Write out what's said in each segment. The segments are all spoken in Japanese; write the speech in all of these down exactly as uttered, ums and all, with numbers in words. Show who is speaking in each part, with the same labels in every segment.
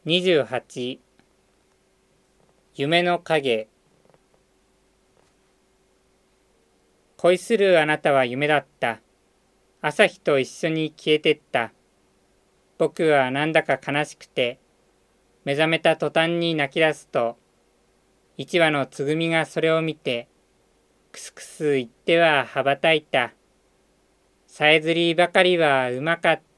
Speaker 1: にじゅうはち夢の影。恋するあなたは夢だった。朝日と一緒に消えてった。僕はなんだか悲しくて、目覚めた途端に泣き出すと、一羽のつぐみがそれを見て、くすくす言っては羽ばたいた。さえずりばかりはうまかった。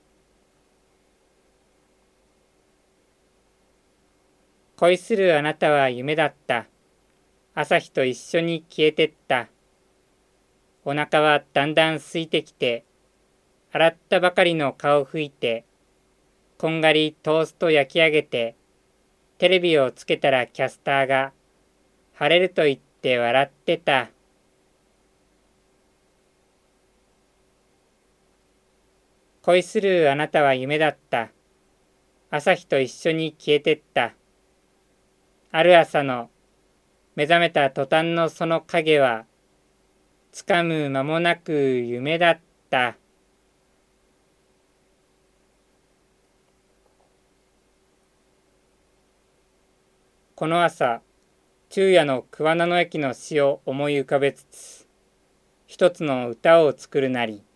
Speaker 1: 恋するあなたは夢だった。朝日と一緒に消えてった。お腹はだんだん空いてきて、洗ったばかりの顔を拭いて、こんがりトースト焼き上げて、テレビをつけたらキャスターが、晴れると言って笑ってた。恋するあなたは夢だった。朝日と一緒に消えてった。ある朝の目覚めた途端のその影は、つかむ間もなく夢だった。この朝、昼夜の桑名の駅の詩を思い浮かべつつ、一つの歌を作るなり。